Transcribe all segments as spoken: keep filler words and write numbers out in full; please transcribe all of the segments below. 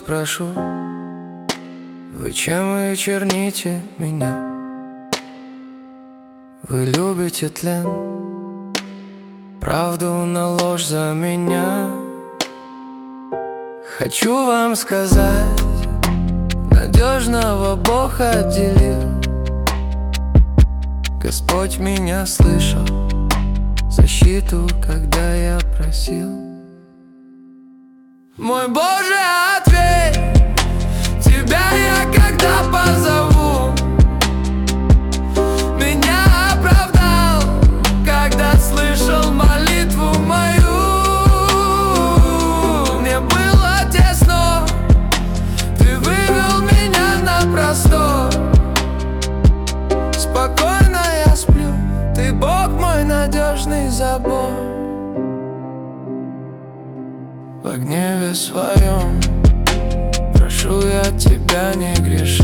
спрошу: вы чем вы черните меня? Вы любите тлен, правду на ложь за меня. Хочу вам сказать, надежного Бог отделил. Господь меня слышал, защиту, когда я просил. Мой Боже, ответь, Тебя я когда позову. Меня оправдал, когда слышал молитву мою. Мне было тесно, Ты вывел меня на простор. Спокойно я сплю, Ты Бог мой надежный забор. В гневе своем прошу я Тебя, не греши.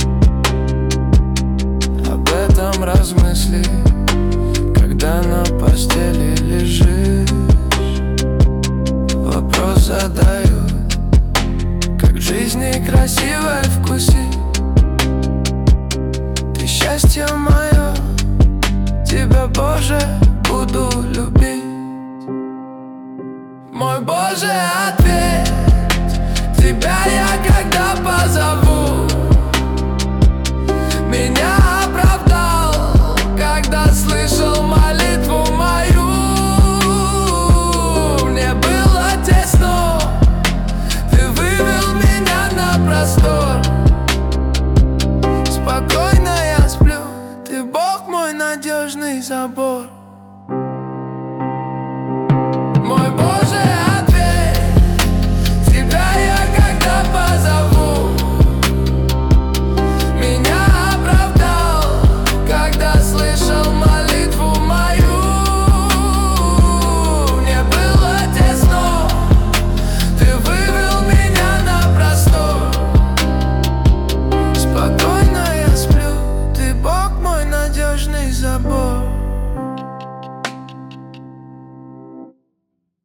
Об этом размысли, когда на постели лежишь. Вопрос задают, как жизни красивой вкусить. Ты счастье мое, Тебя, Боже, буду любить. Мой Боже, ответь, Тебя я когда позову. Меня оправдал, когда слышал молитву мою. Мне было тесно, Ты вывел меня на простор. Спокойно я сплю, Ты Бог мой надежный забор.